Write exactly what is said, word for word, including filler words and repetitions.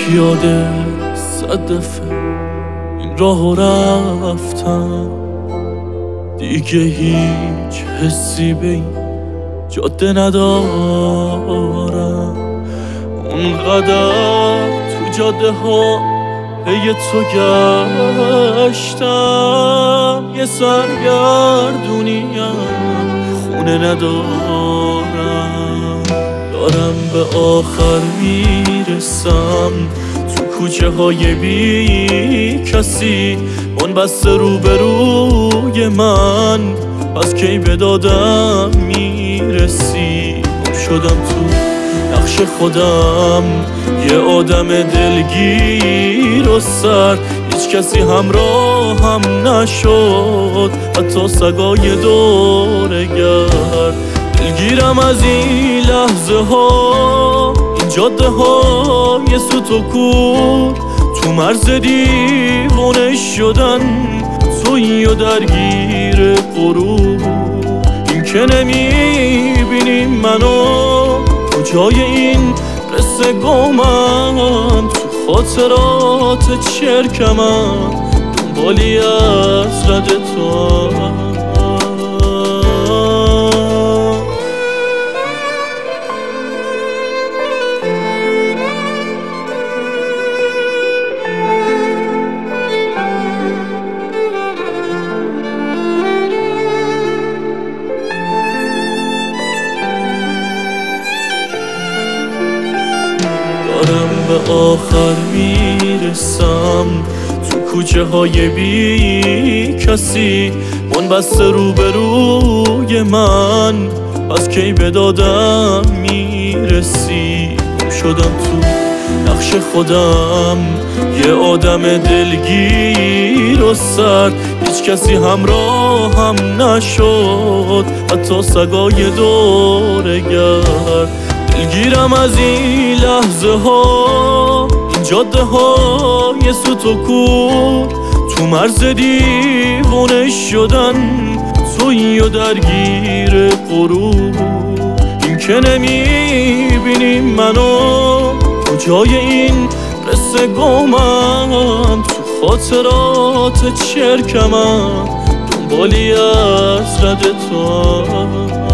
یاده صد دفعه این راهو رفتم، دیگه هیچ حسی به این جاده ندارم. اونقدر تو جاده ها پی تو گشتم، یه سرگردونیم خونه ندارم. دارم به آخر میرسم تو کوچه های بی کسی، اون بسته روبروی من، پس کی به دادم میرسی؟ گم شدم تو نقش خودم، یه آدم دلگیر و سرد، هیچ کسی همراهم نشد حتی سگای دورگرد. دلگیرم از این لحظه ها، این جاده ها یه سوت و کور، تو مرز دیوانه شدن تویی و درگیر غرور. این که نمیبینی منو کجای این قصه گمم، تو خاطرات چرکمم دنبالی از رد تو. دارم به آخر میرسم تو کوچه های بی کسی، من بسته روبروی من، پس کی به دادم میرسی؟ گم شدم تو نقش خودم، یه آدم دلگیر و سرد، هیچ کسی همراهم نشد حتی سگای دورگرد. دلگیرم از این لحظه ها، این جاده ها یه سوت و کور، تو مرز دیوانه شدن تویی و درگیر غرور. این که نمیبینی منو کجای این قصه گمم، تو خاطرات چرکمم دنبالی از رد تو.